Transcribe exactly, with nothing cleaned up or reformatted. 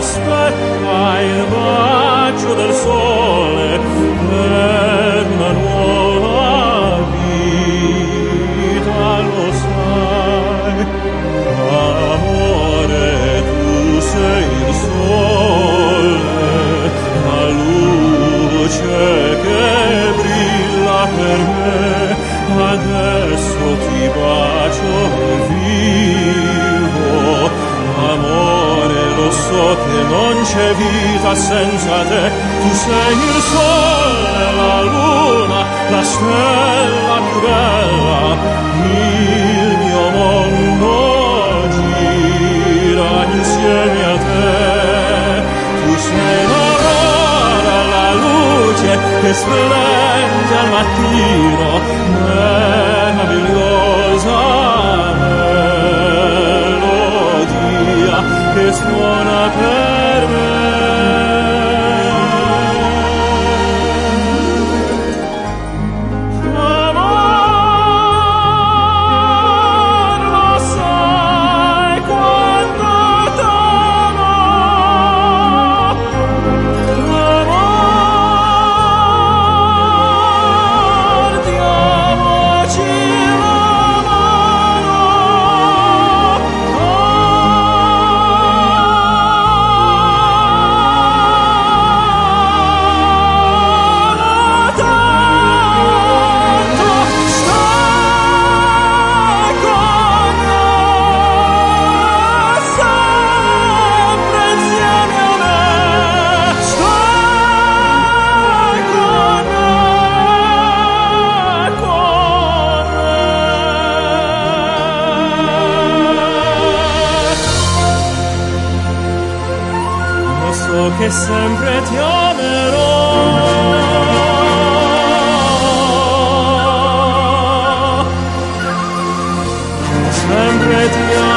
aspetta il bacio del sole per una nuova vita, lo sai. Amore, tu sei il sole, la luce che brilla per me, adesso ti bacio e vivo. Amore, lo so che non c'è vita senza te, tu sei il sole, la luna, la stella più bella, il mio mondo gira insieme a te. Tu sei l'aurora, la luce che splende al mattino, meravigliosa che suona per me. Amor, lo sai quando t'amo. Amor, diamoci la mano. So che sempre ti amerò, sempre ti amerò.